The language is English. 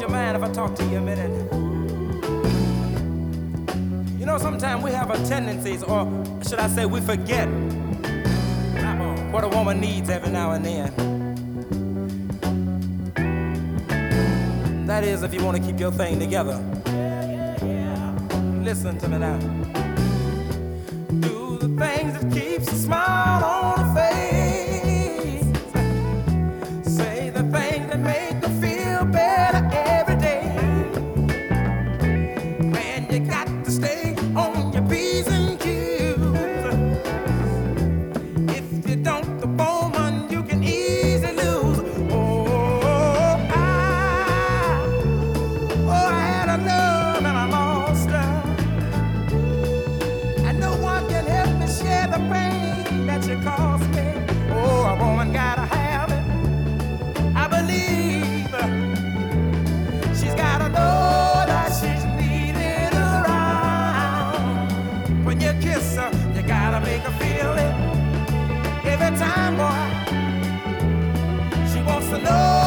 you mind if I talk to you a minute? You know, sometimes we have a tendencies, or should I say we forget what a woman needs every now and then. That is, if you want to keep your thing together. Listen to me now. Do the things that keeps a smile on her face. Say the things that make her feel better every day. Man, you got to stay on your P's and Q's. If you don't, the woman you can easily lose. I had a love and I lost her. And no one can help me share the pain that you caused me. Oh, a woman gotta have it. I believe she's gotta know that she's needed around. When you kiss her, you gotta make her feel it. Every time, boy, she wants to know